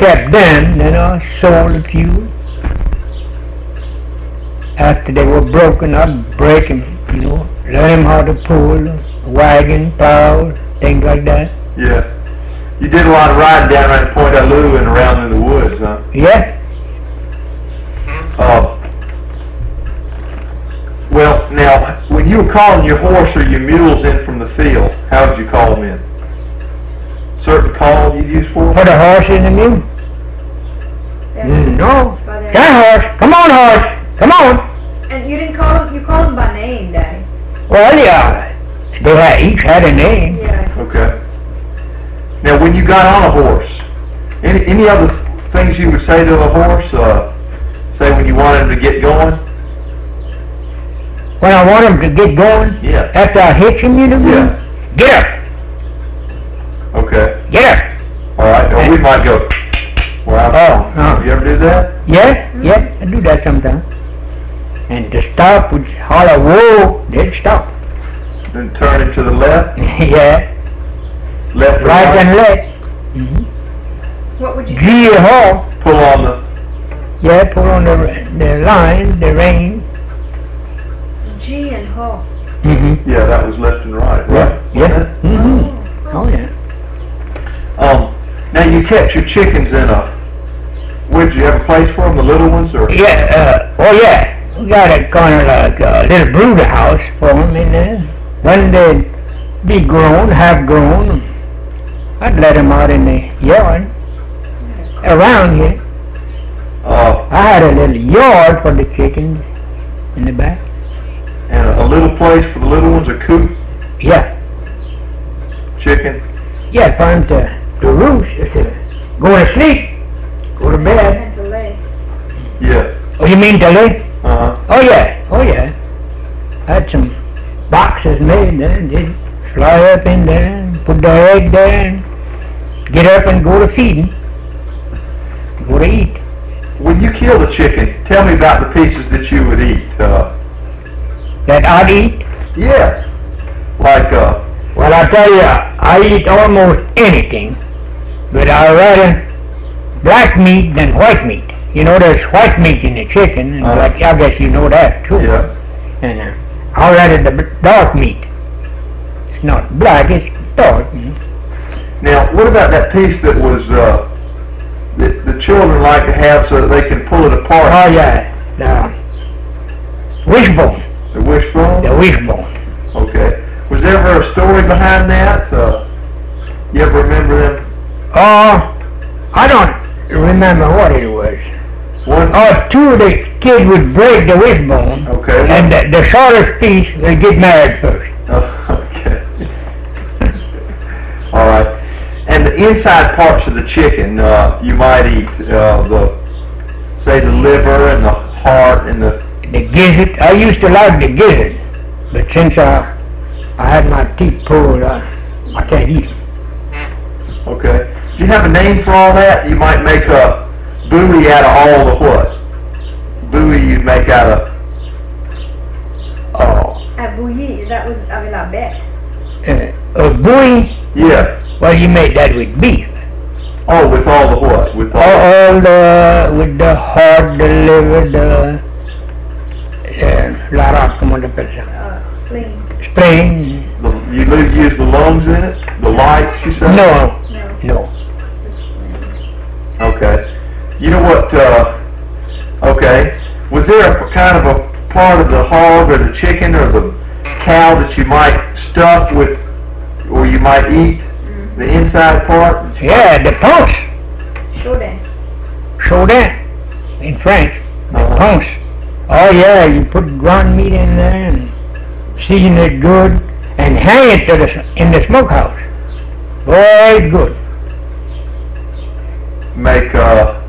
kept them, then I sold a few. After they were broken, I'd break them, learn them how to pull, wagon, plow, things like that. Yeah. You did a lot of riding down there at Point Alou and around in the woods, huh? Yeah. Well, now, when you were calling your horse or your mules in from the field, how did you call them in? Certain call you'd use for them? For the horse and the mule? No. That horse, come on horse, come on. And you didn't call them, you called them by name, Daddy. Well, yeah, each had a name. Yeah. Okay. Now, when you got on a horse, any other things you would say to a horse? Say when you wanted him to get going? When I want him to get going? Yeah. After I hitch him, Yeah. Get up. Okay. Get up. All right. Or we might go. Wow. Oh. You ever do that? Yeah, I do that sometimes. And to stop would holler, whoa, they'd stop. Then turn it to the left? Yeah, Left or right right? and left. What would you do? G or haw. Pull on the... Yeah, pull on the line, the rein. G and haw. Yeah, that was left and right, right? Yeah. Oh, yeah. Now you kept your chickens in would you have a place for them, the little ones, or? Yeah, yeah. We got a kind of like a little brooder house for them in there. When they'd be grown, half grown, I'd let them out in the yard around here. I had a little yard for the chickens in the back. And a little place for the little ones, a coop, Yeah, chicken? yeah, for them to roost, go to sleep, go to bed. And to lay. Yeah. Oh, you mean to lay? Uh-huh. Oh yeah. I had some boxes made there, and they'd fly up in there, and put their egg there, and get up and go to feeding, go to eat. When you kill the chicken, tell me about the pieces that you would eat. That I'd eat? Yeah. Like, Well, I tell you, I eat almost anything, but I rather black meat than white meat. There's white meat in the chicken, and I guess you know that too. yeah. And I rather the dark meat. It's not black, it's dark. Now, what about that piece that was, that the children like to have so that they can pull it apart? Oh yeah, the wishbone. The wishbone? The wishbone. Okay. Was there ever a story behind that? You ever remember them? I don't remember what it was. One? Two of the kids would break the wishbone, Okay. and the shortest piece would get married first. Okay. All right. And the inside parts of the chicken, you might eat the liver and the heart and the... The gizzard, I used to like the gizzard, but since I had my teeth pulled, I can't eat them. Okay. Do you have a name for all that? You might make a buoy out of all the what? Buoy you'd make out of... At bouillie, that was, I bet. A buoy, Yeah. well, you made that with beef. Oh, with all the what? With all... With the heart, the liver, la rock, come on, the Spleen. spleen. You use the lungs in it? The lights, you said? No. The spleen. Okay. You know what, okay. Was there a kind of a part of the hog or the chicken or the cow that you might stuff with, or you might eat? The inside part? Yeah, the punks. Chaudin. Chaudin, in French. The punks. Oh yeah, you put ground meat in there and season it good and hang it in the smokehouse. Boy, it's good. Make,